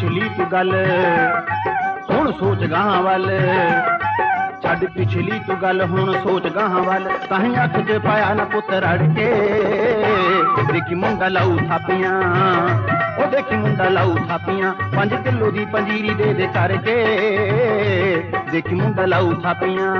पिछली तू गल हुण सोच गाहां वल, छड्ड पिछली तू गल हुण सोच गाहां वल। ताहीं अख च पाया न पुत रड़ के, देखी मुंडा लाऊ थापियां, ओ देखी मुंडा लाऊ थापियां। 5 किलो दी पंजीरी दे दे करके, देखी मुंडा लाऊ थापियां।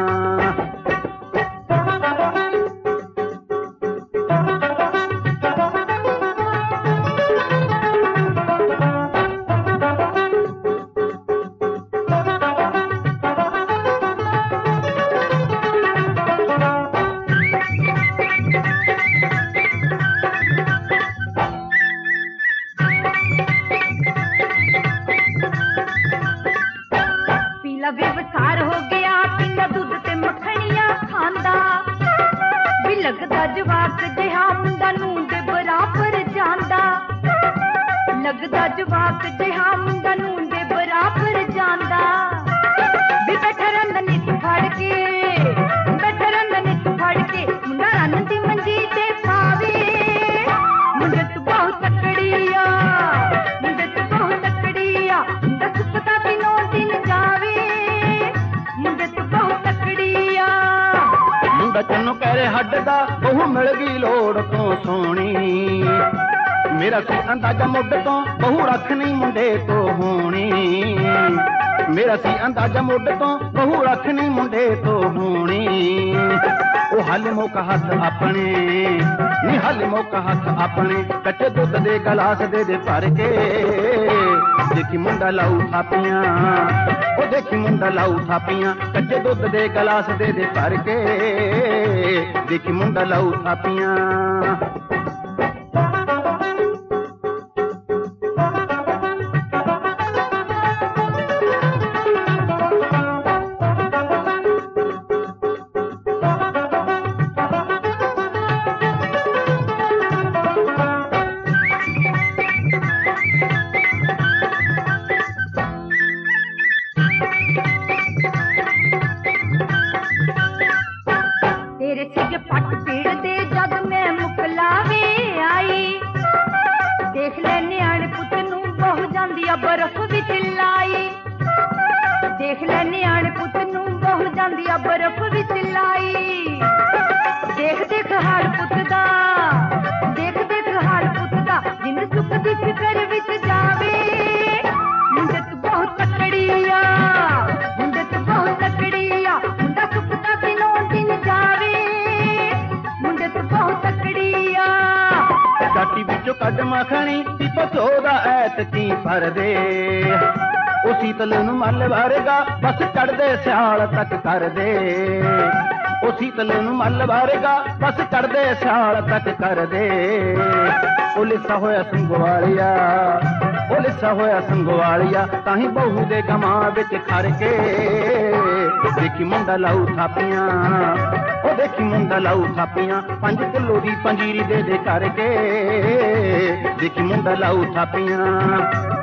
बेवसार हो गया पींदा दूध ते मखणियां खांदा, भी लगदा जवाक जिहा मुंडा नूं दे बराबर जांदा, लगदा जवाक जिहा मुंडा नूं दे बराबर जांदा। भी बैठा रंदा नित फड़ के, बैठा रंदा नित फड़ के, मुंडा रन दी मंजी ते पावे। मुंडे तू बहुत तकड़िया, मुंडे तू बहुत तकड़िया, मुंडा सुकदा दिनों दिन जावे। मुंडा चन्नू कहरे हड्ड दा बहु मिल गई लोड़ तो सोनी, मेरा सी अंदाजा मुड तो बहु रख नहीं मुंडे तो होनी, मेरा सी अंदाजा मुड तो बहु रख नहीं मुंडे तो होनी। ओ हल मौका हथ अपने नी, हल मौका हथ अपने, कच्चे दुध दे गलास दे दे भर के, देखी मुंडा लाऊ थापियां, ओ देखी मुंडा लाऊ थापियां। कच्चे दुध दे गलास दे दे भर के, देखी मुंडा लाऊ थापियां। तेरे सिर पट पीड़ दे जद मैं मुकलावे आई, देख ले न्याणे पुत नूं बहु जांदी आ बर्फ विच लाई, देख ले न्याणे पुत नूं बहु जांदी आ बर्फ विच लाई। देख देख हाल पुत दा, देख देख हाल पुत दा, जिन सुख दी फिकर विच जावे। मुंडे तू बहुत तकड़िया, मुंडे तू बहुत तकड़िया, मुंडा सुखदा दिनों दिन जावे। मुंडे तू बहुत तकड़िया, चाटी बिचों कद मखणी ती पचोदा ऐत की भर दे, ओ शीतल नूं मल वारेगा बस चढ़दे सियाल तक कर दे, ओ शीतल नूं मल वारेगा बस चढ़दे सियाल तक कर दे। ओ लिसा होया संगवालिया, ओ लिसा होया संगवालिया, ताहीं बहू दे गमां विच खर के, देखी मुंडा लाऊ थापियां, ओ देखी मुंडा लाऊ थापियां। 5 किलो दी पंजीरी दे दे करके, देखी मुंडा लाऊ थापियां।